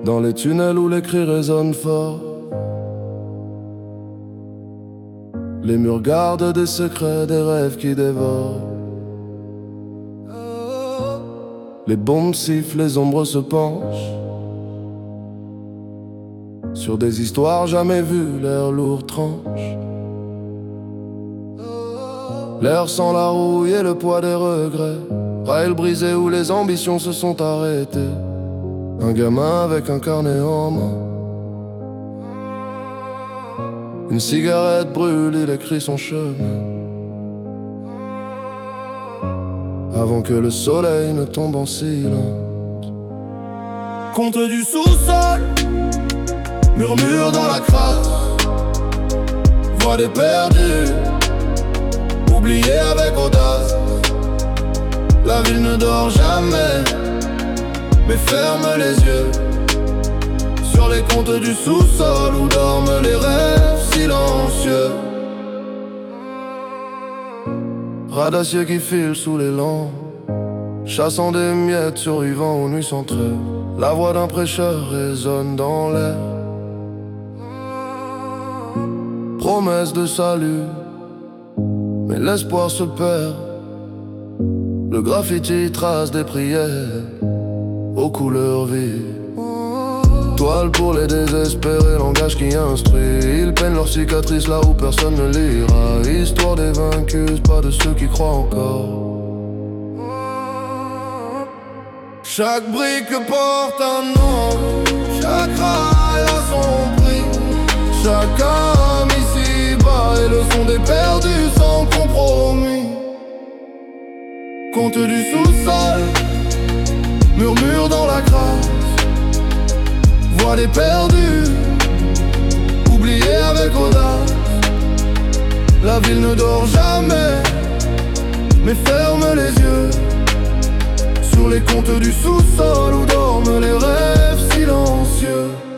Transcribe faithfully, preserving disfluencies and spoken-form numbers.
dans les tunnels où les cris résonnent fort. Les murs gardent des secrets, des rêves qui dévorent. Les bombes sifflent, les ombres se penchent sur des histoires jamais vues, l'air lourd tranche. L'air sans la rouille et le poids des regrets, rails brisés où les ambitions se sont arrêtées. Un gamin avec un carnet en main, une cigarette brûle, il écrit son chemin avant que le soleil ne tombe en silence. Conte du sous-sol, murmure dans la crasse, voix des perdus, oubliés avec audace. La ville ne dort jamais, mais ferme les yeux sur les contes du sous-sol où dorment les rêves silencieux. Rats d'acier qui filent sous les lampes, chassant des miettes, survivant aux nuits sans trêve. La voix d'un prêcheur résonne dans l'air, promesse de salut, mais l'espoir se perd. Le graffiti trace des prières aux couleurs vives. Toile pour les désespérés, langage qui instruit. Ils peignent leurs cicatrices là où personne ne lira. Histoire des vaincus, pas de ceux qui croient encore. Chaque brique porte un nom, chaque rail a son prix. Chaque âme ici-bas est le son des perdus sans compromis. Conte du sous-sol, murmure dans la crasse, voix des perdus, oubliés avec audace. La ville ne dort jamais, mais ferme les yeux sur les contes du sous-sol où dorment les rêves silencieux.